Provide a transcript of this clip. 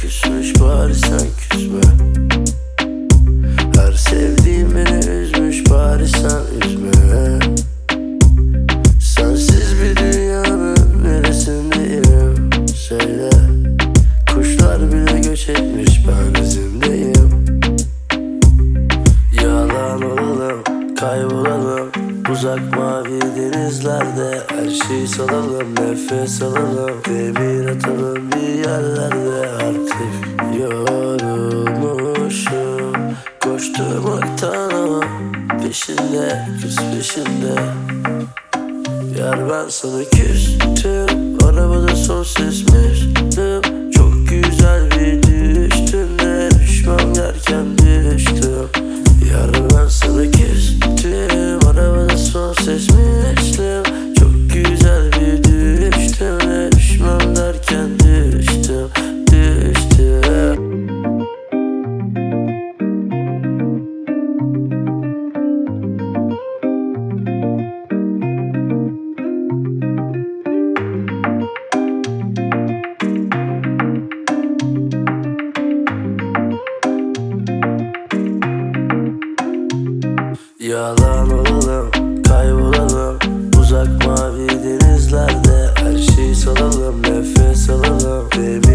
küsmüş, bari sen küsme. Her sevdiğim beni üzmüş, bari sen üzme. Sensiz bir dünyanın neresindeyim söyle. Kuşlar bile göç etmiş, ben izimdeyim. Yalan olalım, kaybolalım uzak mavi denizlerde. Her şeyi salalım, nefes alalım, devir atalım bir yerlerde. Artık yorulmuşum koşturmaktan ama peşinde, kız peşinde. Yar ben sana küstüm, arabada son ses Müslüm. Çok güzel bir düştüğünde düşmem derken düştüm. Yar ben sana küstüm, arabada son ses Müslüm. Çok güzel bir düştüğünde düşmem derken düştüm, düştüm. Yalan olalım, kaybolalım uzak mavi denizlerde. Her şeyi salalım, nefes alalım.